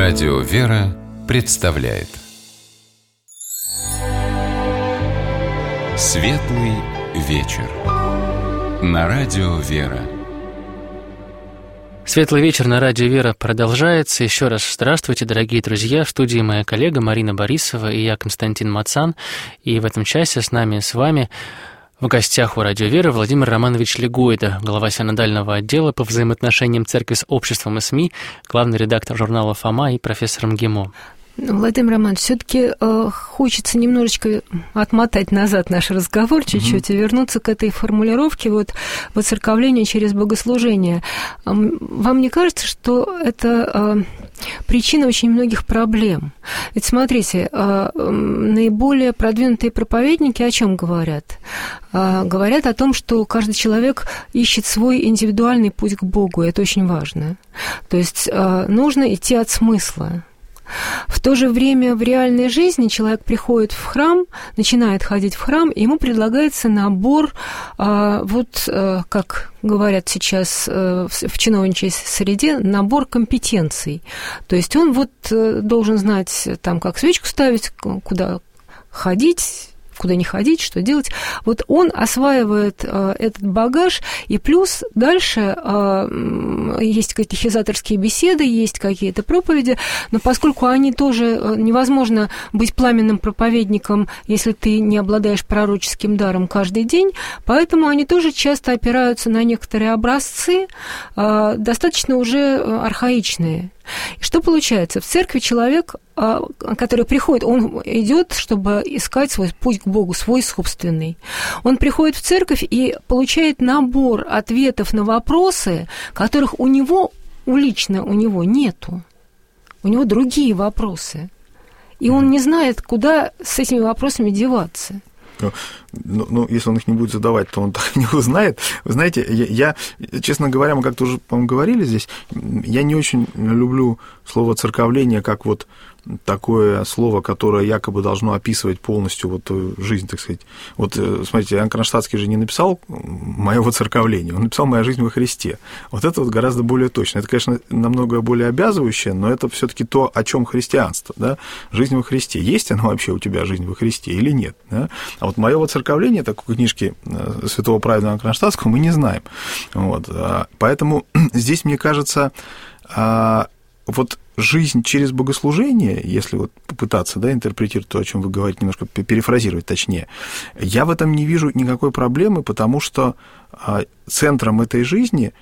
Радио «Вера» представляет Светлый вечер на Радио «Вера». Светлый вечер на Радио «Вера» продолжается. Еще раз здравствуйте, дорогие друзья. В студии моя коллега Марина Борисова и я, Константин Мацан. И в этом часе с вами в гостях у Радио «Вера Владимир Романович Легойда, глава синодального отдела по взаимоотношениям церкви с обществом и СМИ, главный редактор журнала «Фома» и профессор МГИМО. Владимир Романович, все-таки хочется немножечко отмотать назад наш разговор чуть-чуть и вернуться к этой формулировке воцерковление через богослужение. Вам не кажется, что это причина очень многих проблем? Ведь смотрите, наиболее продвинутые проповедники о чем говорят? Говорят о том, что каждый человек ищет свой индивидуальный путь к Богу, и это очень важно. То есть нужно идти от смысла. В то же время в реальной жизни человек приходит в храм, начинает ходить в храм, и ему предлагается набор, как говорят сейчас в чиновничьей среде, набор компетенций. То есть он должен знать, как свечку ставить, куда ходить, куда не ходить, что делать. Он осваивает этот багаж, и плюс дальше есть катехизаторские беседы, есть какие-то проповеди, но поскольку они тоже невозможно быть пламенным проповедником, если ты не обладаешь пророческим даром каждый день, поэтому они тоже часто опираются на некоторые образцы, достаточно уже архаичные. И что получается? В церкви человек, который приходит, он идет, чтобы искать свой путь к Богу, свой собственный. Он приходит в церковь и получает набор ответов на вопросы, которых у него нету. У него другие вопросы. И он не знает, куда с этими вопросами деваться. Если он их не будет задавать, то он так и не узнает. Вы знаете, я, честно говоря, мы как-то уже, по-моему, говорили здесь, я не очень люблю слово «церковление» как такое слово, которое якобы должно описывать полностью жизнь, так сказать. Смотрите, Иоанн Кронштадтский же не написал «моё воцерковление», он написал «моя жизнь во Христе». Это гораздо более точно. Это, конечно, намного более обязывающее, но это все-таки то, о чем христианство, да? Жизнь во Христе. Есть она вообще у тебя, жизнь во Христе, или нет? Да? А «моё воцерковление», такой книжки святого праведного Иоанна Кронштадтского, мы не знаем. Поэтому здесь, мне кажется, жизнь через богослужение, если попытаться интерпретировать то, о чем вы говорите, немножко перефразировать точнее, я в этом не вижу никакой проблемы, потому что центром этой жизни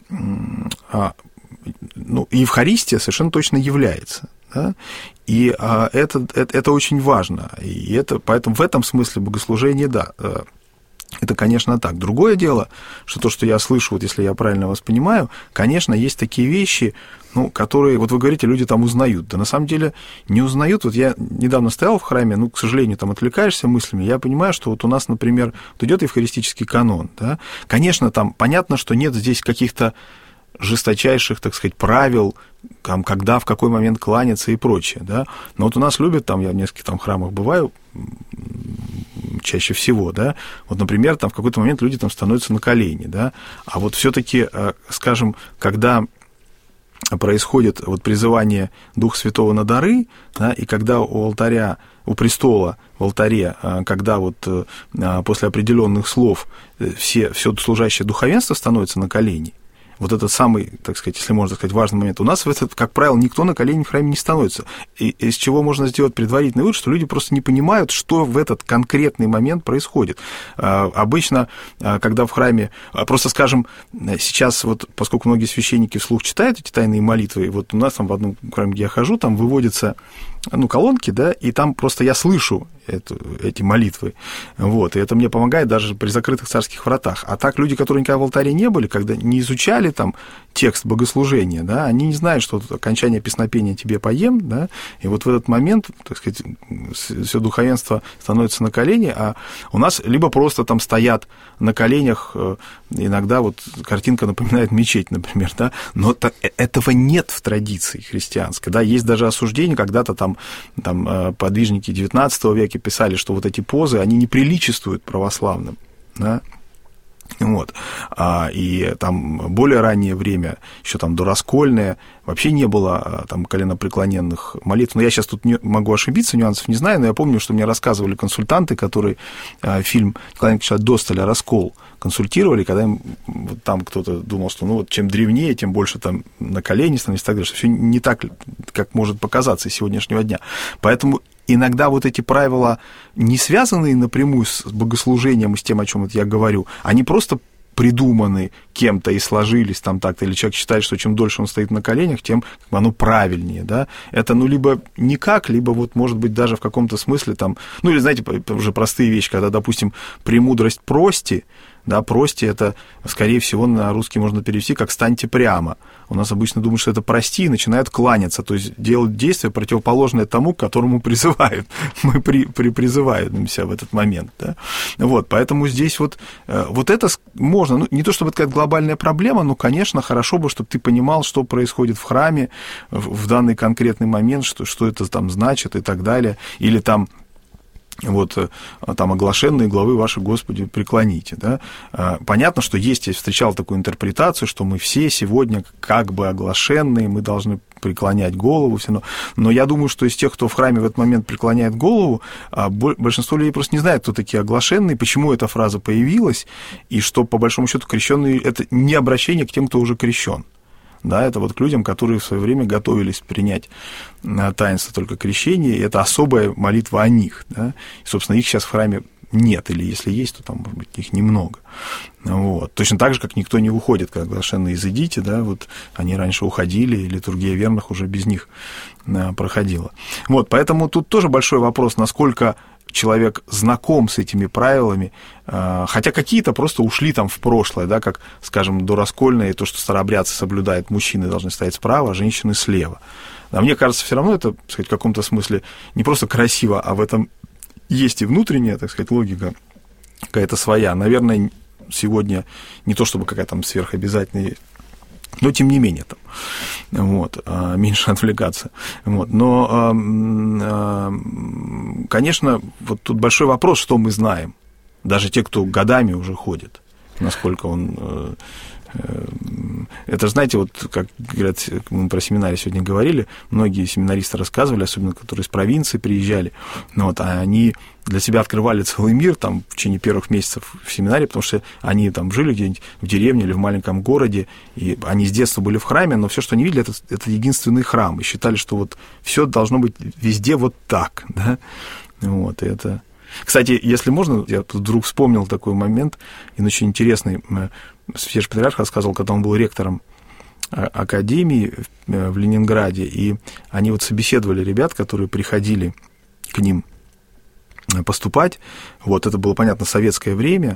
Евхаристия совершенно точно является. Да? И это очень важно. Поэтому в этом смысле богослужение, да, это, конечно, так. Другое дело, что то, что я слышу, если я правильно вас понимаю, конечно, есть такие вещи, которые, вы говорите, люди там узнают. Да на самом деле не узнают. Я недавно стоял в храме, к сожалению, там отвлекаешься мыслями, я понимаю, что у нас, например, идет евхаристический канон. Да? Конечно, там понятно, что нет здесь каких-то жесточайших, так сказать, правил, когда, в какой момент кланяться и прочее, да, но у нас любят, я в нескольких храмах бываю, чаще всего, да, например, в какой-то момент люди становятся на колени, да, а всё-таки, скажем, когда происходит призывание Духа Святого на дары, да, и когда у алтаря, у престола в алтаре, когда после определенных слов все служащее духовенство становится на колени, этот самый, так сказать, если можно сказать, важный момент. У нас, как правило, никто на колени в храме не становится. И из чего можно сделать предварительный вывод, что люди просто не понимают, что в этот конкретный момент происходит. Обычно, когда в храме, просто скажем, сейчас, поскольку многие священники вслух читают эти тайные молитвы, у нас в одном храме, где я хожу, там выводятся колонки, да, и там просто я слышу эти молитвы, и это мне помогает даже при закрытых царских вратах. А так люди, которые никогда в алтаре не были, когда не изучали текст богослужения, да, они не знают, что окончание песнопения тебе поем, да, и в этот момент, так сказать, все духовенство становится на колени, а у нас либо просто стоят на коленях, иногда картинка напоминает мечеть, например, да, но этого нет в традиции христианской, да, есть даже осуждение, когда-то подвижники XIX века писали, что эти позы, они не приличествуют православным, да. Вот. И там более раннее время, еще там дораскольное, вообще не было там коленопреклоненных молитв. Но я сейчас тут могу ошибиться, нюансов не знаю, но я помню, что мне рассказывали консультанты, которые фильм Николая Николаевича Досталя «Раскол» консультировали, когда им вот там кто-то думал, что ну вот чем древнее, тем больше там на колени становится, так далее, что все не так, как может показаться из сегодняшнего дня. Поэтому иногда вот эти правила, не связанные напрямую с богослужением и с тем, о чем я говорю, они просто придуманы кем-то и сложились там так-то, или человек считает, что чем дольше он стоит на коленях, тем оно правильнее, да, это, ну, либо никак, либо вот, может быть, даже в каком-то смысле там, ну, или, знаете, уже простые вещи, когда, допустим, «премудрость прости», да, прости, это, скорее всего, на русский можно перевести как «станьте прямо». У нас обычно думают, что это «прости», и начинают кланяться, то есть делают действие, противоположное тому, к которому призывают. Мы призываемся в этот момент, да. Вот, поэтому здесь вот это можно, ну, не то чтобы это какая-то глобальная проблема, но, конечно, хорошо бы, чтобы ты понимал, что происходит в храме в данный конкретный момент, что это там значит и так далее, или там вот там оглашенные главы ваши, Господи, преклоните. Да? Понятно, что есть, я встречал такую интерпретацию, что мы все сегодня как бы оглашенные, мы должны преклонять голову, все равно. Но я думаю, что из тех, кто в храме в этот момент преклоняет голову, большинство людей просто не знает, кто такие оглашенные, почему эта фраза появилась, и что, по большому счету, крещенные — это не обращение к тем, кто уже крещен. Да, это вот к людям, которые в свое время готовились принять таинство только крещения, и это особая молитва о них. Да? И, собственно, их сейчас в храме нет, или если есть, то там, может быть, их немного. Вот. Точно так же, как никто не уходит, как оглашенные «изыдите», да, вот они раньше уходили, и литургия верных уже без них проходила. Вот, поэтому тут тоже большой вопрос, насколько человек знаком с этими правилами, хотя какие-то просто ушли там в прошлое, да, как, скажем, дораскольное, то, что старообрядцы соблюдают, мужчины должны стоять справа, а женщины слева. А мне кажется, все равно это, так сказать, в каком-то смысле не просто красиво, а в этом есть и внутренняя, так сказать, логика какая-то своя. Наверное, сегодня не то чтобы какая-то там сверхобязательная, но тем не менее там, вот, меньше отвлекаться. Вот. Но, конечно, вот тут большой вопрос, что мы знаем. Даже те, кто годами уже ходит, насколько он... Это, знаете, вот как говорят, мы про семинарии сегодня говорили, многие семинаристы рассказывали, особенно которые из провинции приезжали, вот, а они для себя открывали целый мир там, в течение первых месяцев в семинаре, потому что они там жили где-нибудь в деревне или в маленьком городе, и они с детства были в храме, но все, что они видели, это единственный храм, и считали, что вот все должно быть везде вот так, да, вот, и это... Кстати, если можно, я тут вдруг вспомнил такой момент, и очень интересный. Святейший Патриарх рассказывал, когда он был ректором академии в Ленинграде, и они вот собеседовали ребят, которые приходили к ним поступать. Вот, это было, понятно, советское время.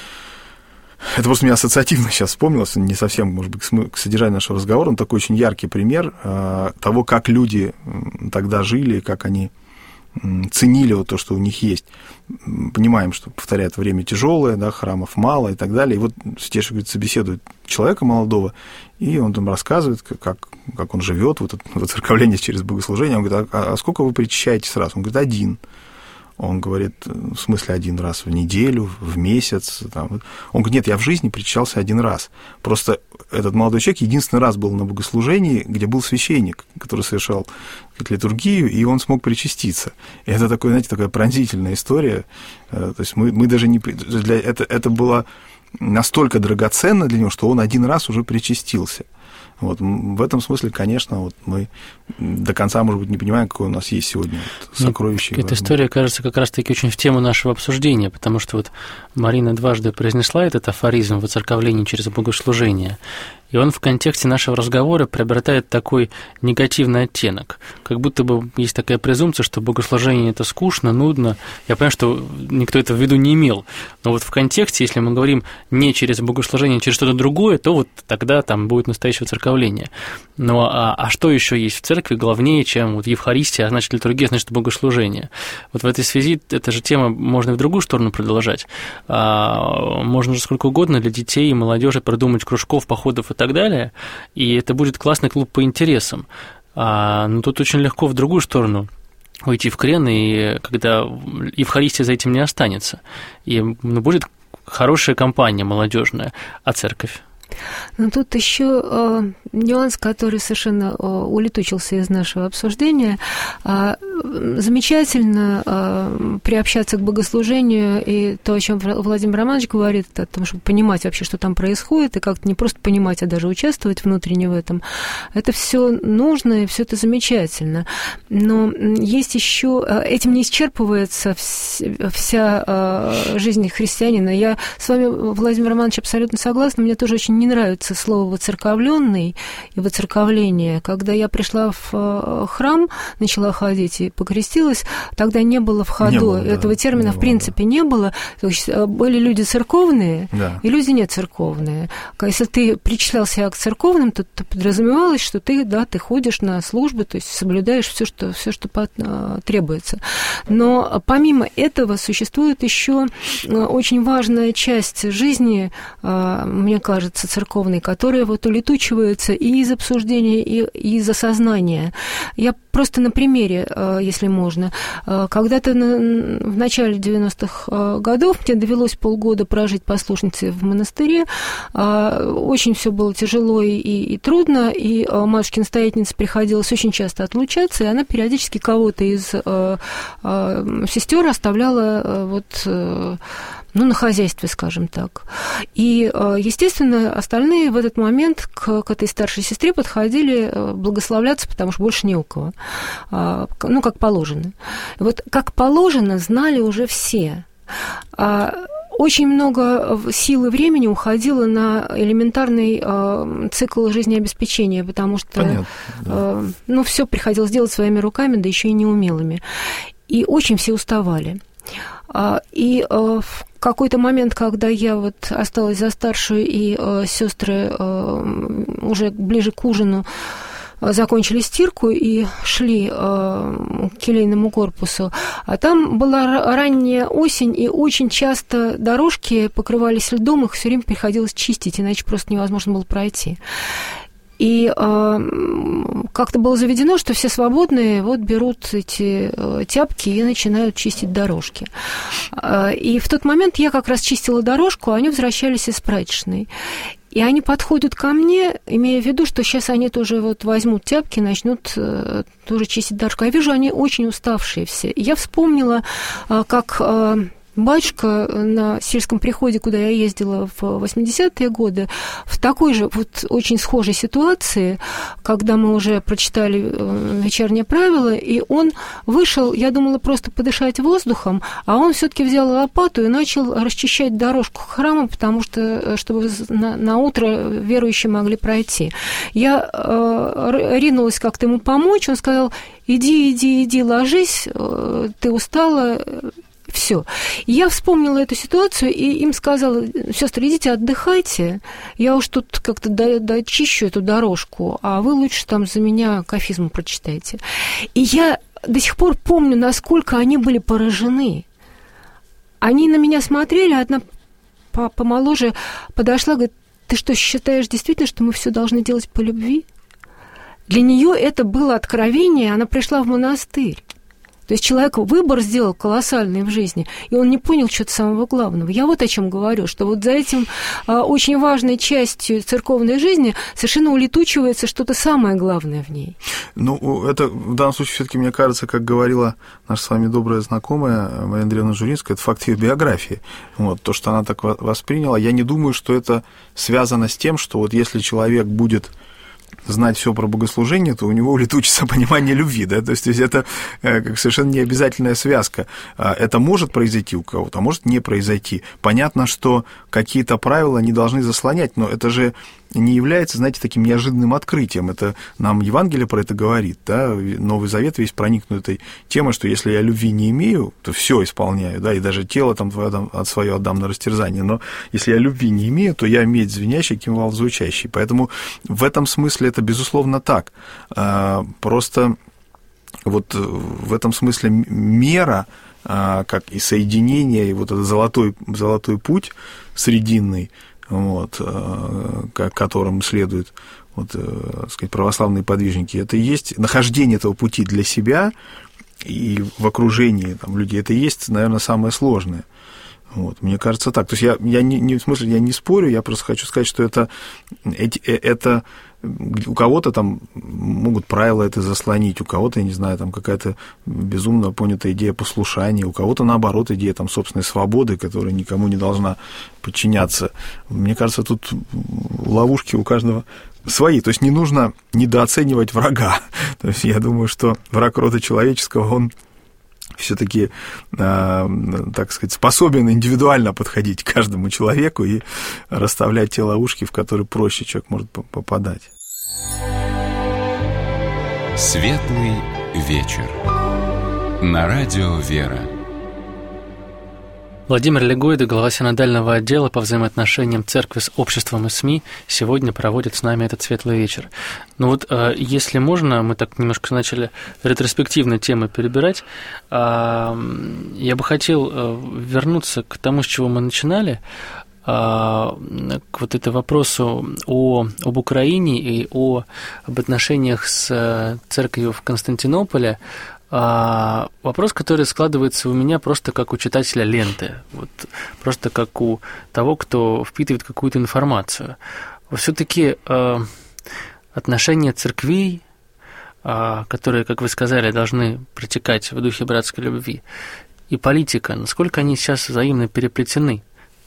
Это просто мне ассоциативно сейчас вспомнилось, не совсем, может быть, к содержанию нашего разговора, но такой очень яркий пример того, как люди тогда жили, как они ценили вот то, что у них есть. Понимаем, что, повторяю, это время тяжелое, да, храмов мало и так далее. И вот Святейший, говорит, собеседует человека молодого, и он там рассказывает, как он живет, вот это воцерковление через богослужение. Он говорит, а сколько вы причащаетесь раз? Он говорит, 1. Он говорит, в смысле 1 раз в неделю, в месяц. Там. Он говорит, нет, я в жизни причащался 1 раз. Просто этот молодой человек единственный раз был на богослужении, где был священник, который совершал литургию, и он смог причаститься. И это такой, знаете, такая пронзительная история. То есть мы даже не... Это было настолько драгоценно для него, что он 1 раз уже причастился. Вот, в этом смысле, конечно, вот мы до конца, может быть, не понимаем, какое у нас есть сегодня вот сокровище. Эта история, кажется, как раз-таки очень в тему нашего обсуждения, потому что вот Марина дважды произнесла этот афоризм «воцерковление через богослужение», и он в контексте нашего разговора приобретает такой негативный оттенок. Как будто бы есть такая презумпция, что богослужение – это скучно, нудно. Я понимаю, что никто это в виду не имел. Но вот в контексте, если мы говорим не через богослужение, а через что-то другое, то вот тогда там будет настоящее воцерковление. Но а что еще есть в церкви главнее, чем вот Евхаристия, а значит литургия, значит богослужение? Вот в этой связи эта же тема можно и в другую сторону продолжать. Можно же сколько угодно для детей и молодежи придумать кружков, походов и так далее, и это будет классный клуб по интересам. Но тут очень легко в другую сторону уйти в крен, и когда Евхаристия за этим не останется. И будет хорошая компания молодежная, а церковь? Но тут еще нюанс, который совершенно улетучился из нашего обсуждения. Замечательно приобщаться к богослужению, и то, о чем Владимир Романович говорит, о том, чтобы понимать вообще, что там происходит, и как-то не просто понимать, а даже участвовать внутренне в этом. Это все нужно, и все это замечательно. Но есть еще, этим не исчерпывается вся жизнь христианина. Я с вами, Владимир Романович, абсолютно согласна. Мне тоже очень не нравится слово «воцерковленный» и «воцерковление». Когда я пришла в храм, начала ходить и покрестилась, тогда не было в ходу этого термина, в принципе, не было. То есть были люди церковные и люди не церковные. Если ты причислял себя к церковным, то подразумевалось, что ты ходишь на службы, то есть соблюдаешь все, что требуется. Но помимо этого существует еще очень важная часть жизни, мне кажется, церковной, которая вот улетучивается и из обсуждения, и из осознания. Я просто на примере, если можно. Когда-то в начале 90-х годов мне довелось полгода прожить послушницей в монастыре. Очень все было тяжело и трудно, и матушке-настоятельнице приходилось очень часто отлучаться, и она периодически кого-то из сестер оставляла на хозяйстве, скажем так. И, естественно, остальные в этот момент к этой старшей сестре подходили благословляться, потому что больше не у кого. Как положено. Вот как положено знали уже все. Очень много сил и времени уходило на элементарный цикл жизнеобеспечения, потому что все приходилось делать своими руками, да еще и неумелыми. И очень все уставали. И в какой-то момент, когда я осталась за старшую, и сестры уже ближе к ужину закончили стирку и шли к келейному корпусу, а там была ранняя осень, и очень часто дорожки покрывались льдом, их все время приходилось чистить, иначе просто невозможно было пройти. И как-то было заведено, что все свободные берут эти тяпки и начинают чистить дорожки. И в тот момент я как раз чистила дорожку, а они возвращались из прачечной. И они подходят ко мне, имея в виду, что сейчас они тоже возьмут тяпки, начнут тоже чистить дорожку. Я вижу, они очень уставшие все. И я вспомнила, как батюшка на сельском приходе, куда я ездила в 80-е годы, в такой же очень схожей ситуации, когда мы уже прочитали вечернее правило, и он вышел, я думала, просто подышать воздухом, а он все-таки взял лопату и начал расчищать дорожку к храму, потому что, чтобы на утро верующие могли пройти. Я ринулась как-то ему помочь, он сказал: иди, ложись, ты устала. Все. Я вспомнила эту ситуацию и им сказала: сестры, идите отдыхайте, я уж тут как-то дочищу эту дорожку, а вы лучше там за меня кафизму прочитайте. И я до сих пор помню, насколько они были поражены. Они на меня смотрели, одна помоложе подошла, говорит: ты что, считаешь действительно, что мы все должны делать по любви? Для нее это было откровение, она пришла в монастырь. То есть человек выбор сделал колоссальный в жизни, и он не понял что-то самого главного. Я о чем говорю, что за этим очень важной частью церковной жизни совершенно улетучивается что-то самое главное в ней. Это в данном случае все-таки, мне кажется, как говорила наша с вами добрая знакомая Мария Андреевна Журинская, это факт ее биографии. То, что она так восприняла, я не думаю, что это связано с тем, что если человек будет знать все про богослужение, то у него улетучится понимание любви, да, то есть это совершенно не обязательная связка. Это может произойти у кого-то, а может не произойти. Понятно, что какие-то правила не должны заслонять, но это же не является, знаете, таким неожиданным открытием. Это нам Евангелие про это говорит, да, Новый Завет весь проникнут этой темой, что если я любви не имею, то все исполняю, да, и даже тело там свое отдам на растерзание, но если я любви не имею, то я медь звенящий, кимвал звучащий. Поэтому в этом смысле это, безусловно, так. Просто в этом смысле мера, как и соединение, и этот золотой путь срединный, которым следуют православные подвижники, это и есть нахождение этого пути для себя и в окружении людей. Это и есть, наверное, самое сложное. Вот, мне кажется так. То есть я не в смысле, я не спорю, я просто хочу сказать, что это у кого-то там могут правила это заслонить, у кого-то, я не знаю, там какая-то безумно понятая идея послушания, у кого-то, наоборот, идея там собственной свободы, которая никому не должна подчиняться. Мне кажется, тут ловушки у каждого свои. То есть не нужно недооценивать врага. То есть я думаю, что враг рода человеческого, он все-таки, так сказать, способен индивидуально подходить к каждому человеку и расставлять те ловушки, в которые проще человек может попадать. Светлый вечер. На радио «Вера». Владимир Легойда, глава синодального отдела по взаимоотношениям церкви с обществом и СМИ, сегодня проводит с нами этот светлый вечер. Ну вот, если можно, мы так немножко начали ретроспективно темы перебирать, я бы хотел вернуться к тому, с чего мы начинали, к вот этому вопросу об Украине и об отношениях с церковью в Константинополе. Вопрос, который складывается у меня просто как у читателя ленты, вот, просто как у того, кто впитывает какую-то информацию. Все-таки отношения церквей, которые, как вы сказали, должны протекать в духе братской любви, и политика, насколько они сейчас взаимно переплетены?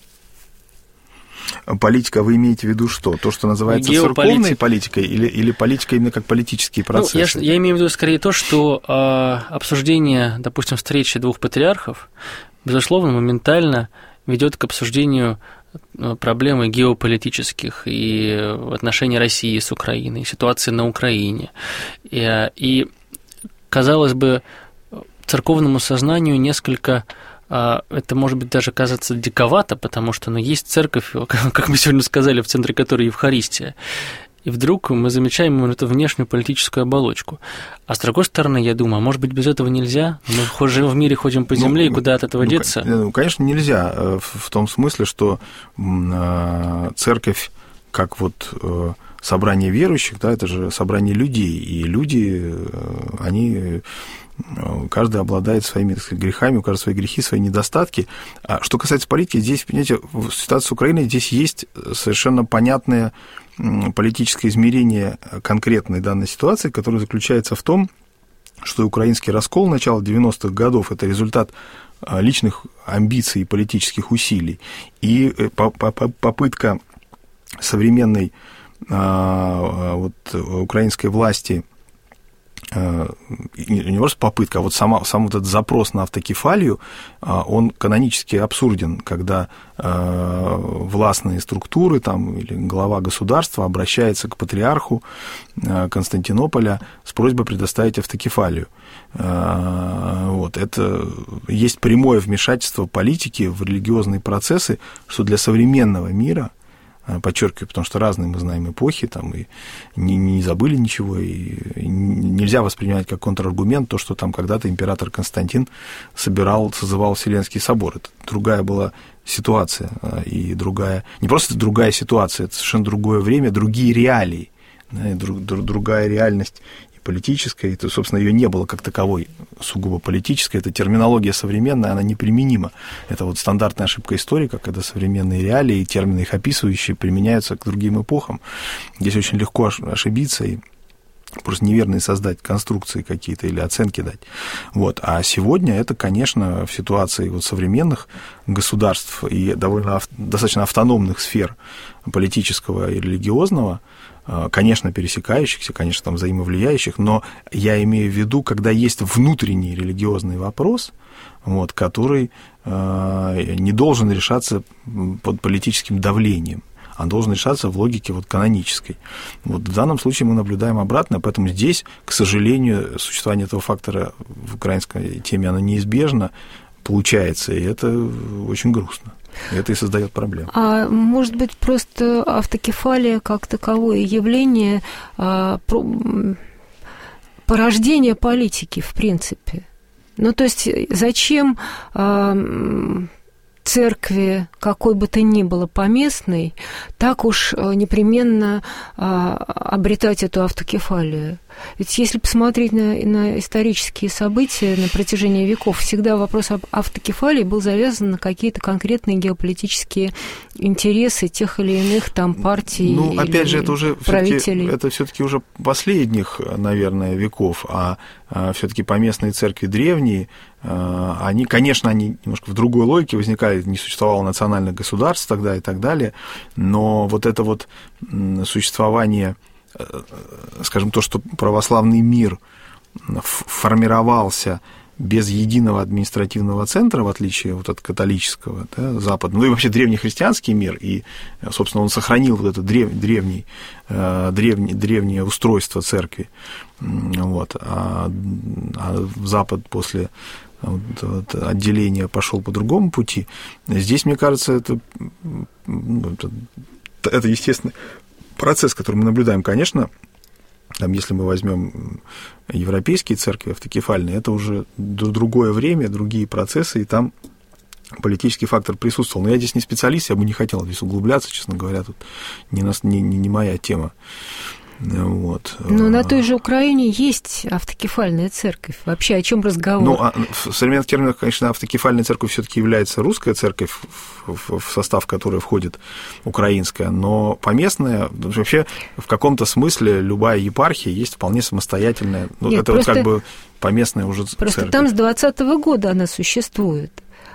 Политика, вы имеете в виду что? То, что называется церковной политикой, или политика именно как политические процессы? Я имею в виду скорее то, что обсуждение, допустим, встречи двух патриархов, безусловно, моментально ведет к обсуждению проблемы геополитических и отношений России с Украиной, ситуации на Украине. И казалось бы, церковному сознанию несколько... Это, может быть, даже казаться диковато, потому что есть церковь, как мы сегодня сказали, в центре которой Евхаристия. И вдруг мы замечаем эту внешнюю политическую оболочку. А с другой стороны, я думаю, может быть, без этого нельзя? Мы живем в мире, ходим по земле, и куда от этого деться? Конечно, нельзя. В том смысле, что церковь, как вот собрание верующих, да, это же собрание людей, и люди, они... Каждый обладает своими, так сказать, грехами, у каждого свои грехи, свои недостатки. А что касается политики, здесь, понимаете, в ситуации с Украиной здесь есть совершенно понятное политическое измерение конкретной данной ситуации, которое заключается в том, что украинский раскол начала 90-х годов – это результат личных амбиций и политических усилий. И попытка современной вот, украинской власти не просто попытка, а вот сам вот этот запрос на автокефалию, он канонически абсурден, когда властные структуры там, или глава государства обращается к патриарху Константинополя с просьбой предоставить автокефалию. Вот, это есть прямое вмешательство политики в религиозные процессы, что для современного мира, подчеркиваю, потому что разные мы знаем эпохи, там, и не забыли ничего, и нельзя воспринимать как контраргумент то, что там когда-то император Константин созывал Вселенский собор. Это другая была ситуация, и другая, не просто другая ситуация, это совершенно другое время, другие реалии, да, другая реальность политическая, и, собственно, ее не было как таковой сугубо политической, это терминология современная, она неприменима. Это вот стандартная ошибка историка, когда современные реалии и термины, их описывающие, применяются к другим эпохам. Здесь очень легко ошибиться и просто неверные создать конструкции какие-то или оценки дать. Вот. А сегодня это, конечно, в ситуации вот современных государств и достаточно автономных сфер политического и религиозного, конечно, пересекающихся, конечно, там взаимовлияющих, но я имею в виду, когда есть внутренний религиозный вопрос, вот, который не должен решаться под политическим давлением, а должен решаться в логике вот канонической. Вот в данном случае мы наблюдаем обратно, поэтому здесь, к сожалению, существование этого фактора в украинской теме, оно неизбежно получается, и это очень грустно. Это и создает проблемы. А может быть, просто автокефалия как таковое явление порождения политики, в принципе? Ну, то есть, зачем церкви, какой бы то ни было поместной, так уж непременно обретать эту автокефалию. Ведь если посмотреть на исторические события на протяжении веков, всегда вопрос об автокефалии был завязан на какие-то конкретные геополитические интересы тех или иных там партий или опять же, это уже правителей. Это все-таки уже последних, наверное, веков, а все-таки поместные церкви древние, они, конечно, они немножко в другой логике возникали, не существовало национальных государств тогда и так далее, но вот это вот существование, скажем, то, что православный мир формировался без единого административного центра, в отличие вот от католического, да, западного, и вообще древнехристианский мир, и, собственно, он сохранил вот это древнее устройство церкви, вот, а Запад после отделения пошел по другому пути. Здесь, мне кажется, это естественный процесс, который мы наблюдаем, конечно. Там, если мы возьмем европейские церкви автокефальные, это уже другое время, другие процессы, и там политический фактор присутствовал. Но я здесь не специалист, я бы не хотел здесь углубляться, честно говоря, тут не моя тема. Вот. Но на той же Украине есть автокефальная церковь. Вообще, о чем разговор? В современных терминах, конечно, автокефальная церковь все-таки является русская церковь, в состав которой входит украинская, но поместная, вообще, в каком-то смысле любая епархия есть вполне самостоятельная. Нет, это вот как бы поместная уже церковь. Просто там с 20-го года она существует.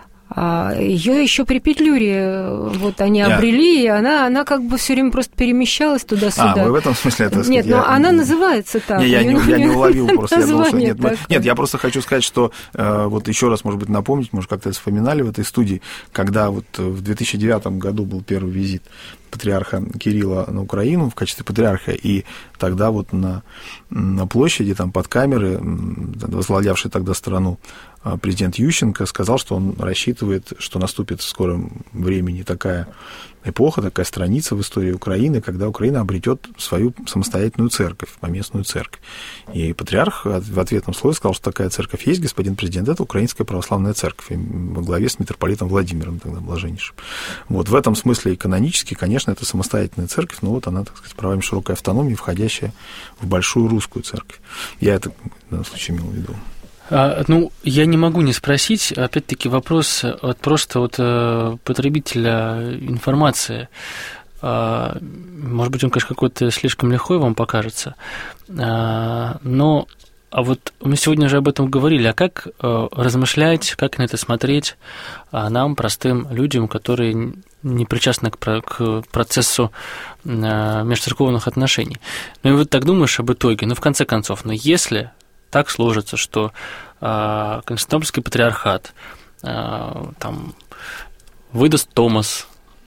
Ее еще при Петлюре вот они обрели, и она как бы все время просто перемещалась туда-сюда. Вы в этом смысле это сказать? Нет, но она называется так. Я не уловил просто. Нет, я просто хочу сказать, что вот еще раз, может быть, напомнить, может, как-то это вспоминали в этой студии, когда вот в 2009 году был первый визит патриарха Кирилла на Украину в качестве патриарха, и тогда вот на площади, там под камеры, возглавлявший тогда страну президент Ющенко сказал, что он рассчитывает, что наступит в скором времени такая эпоха, такая страница в истории Украины, когда Украина обретет свою самостоятельную церковь, поместную церковь. И патриарх в ответном слове сказал, что такая церковь есть, господин президент, это Украинская православная церковь, во главе с митрополитом Владимиром, тогда блаженнейшим. Вот в этом смысле и канонически, конечно, это самостоятельная церковь, но вот она, так сказать, правами широкой автономии, входящая в большую русскую церковь. Я это в данном случае имел в виду. Я не могу не спросить, опять-таки, вопрос просто от потребителя информации. Может быть, он, конечно, какой-то слишком лихой вам покажется, но вот мы сегодня же об этом говорили, а как размышлять, как на это смотреть нам, простым людям, которые не причастны к процессу межцерковных отношений? И вот так думаешь об итоге, в конце концов, если так сложится, что Константинопольский патриархат там выдаст Томос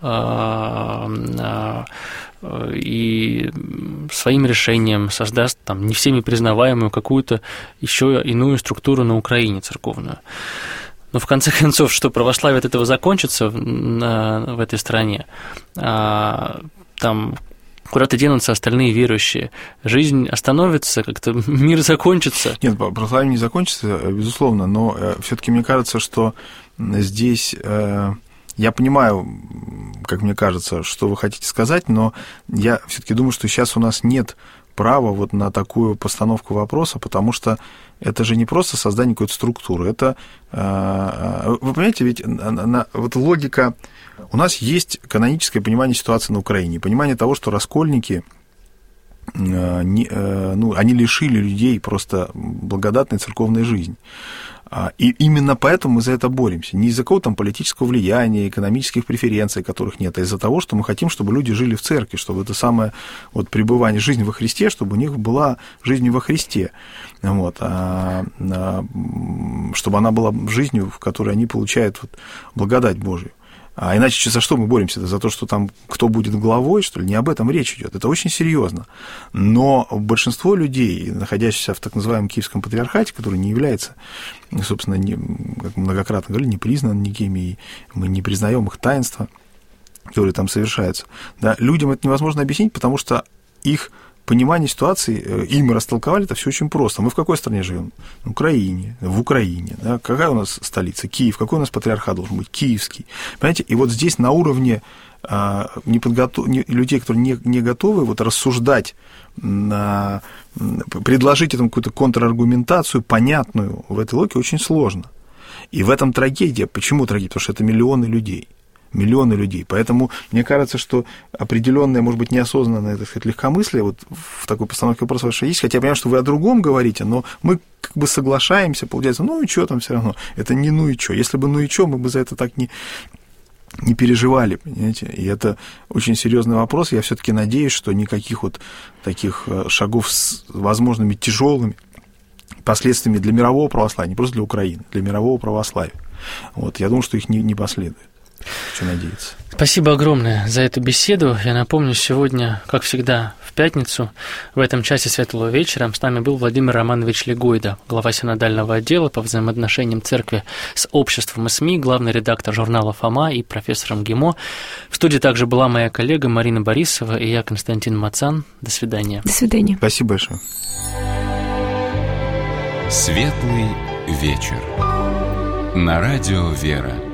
и своим решением создаст там не всеми признаваемую какую-то еще иную структуру на Украине церковную. Но в конце концов, что православие от этого закончится в этой стране, там куда-то денутся остальные верующие. Жизнь остановится, как-то мир закончится. Нет, православие не закончится, безусловно, но все-таки мне кажется, что здесь я понимаю, как мне кажется, что вы хотите сказать, но я все-таки думаю, что сейчас у нас нет права вот на такую постановку вопроса, потому что это же не просто создание какой-то структуры, это, вы понимаете, ведь вот логика, у нас есть каноническое понимание ситуации на Украине, понимание того, что раскольники, они лишили людей просто благодатной церковной жизни. И именно поэтому мы за это боремся. Не из-за какого-то там политического влияния, экономических преференций, которых нет, а из-за того, что мы хотим, чтобы люди жили в церкви, чтобы это самое вот пребывание, жизнь во Христе, чтобы у них была жизнь во Христе. Вот, чтобы она была жизнью, в которой они получают вот благодать Божию. А иначе за что мы боремся? Это за то, что там кто будет главой, что ли? Не об этом речь идет. Это очень серьезно. Но большинство людей, находящихся в так называемом Киевском патриархате, который не является, собственно, как многократно говорили, не признан никем, и мы не признаем их таинства, которые там совершаются, да, людям это невозможно объяснить, потому что их понимание ситуации, и мы растолковали это все очень просто. Мы в какой стране живем? В Украине. Да? Какая у нас столица? Киев. Какой у нас патриархат должен быть? Киевский. Понимаете? И вот здесь на уровне людей, которые не готовы вот рассуждать, предложить этому какую-то контраргументацию понятную в этой логике очень сложно. И в этом трагедия. Почему трагедия? Потому что это миллионы людей. Поэтому мне кажется, что определенное, может быть, неосознанное, так сказать, легкомыслие вот в такой постановке вопроса вашей есть, хотя я понимаю, что вы о другом говорите, но мы как бы соглашаемся, получается, ну и что там все равно, это не ну и что. Если бы ну и что, мы бы за это так не переживали, понимаете, и это очень серьезный вопрос. Я все-таки надеюсь, что никаких вот таких шагов с возможными тяжелыми последствиями для мирового православия, не просто для Украины, для мирового православия. Вот, я думаю, что их не последует. Хочу надеяться. Спасибо огромное за эту беседу. Я напомню, сегодня, как всегда, в пятницу, в этом часе Светлого вечера с нами был Владимир Романович Легойда, глава синодального отдела по взаимоотношениям церкви с обществом и СМИ, главный редактор журнала «Фома» и профессор МГИМО. В студии также была моя коллега Марина Борисова и я, Константин Мацан. До свидания. До свидания. Спасибо большое. Светлый вечер. На радио «Вера».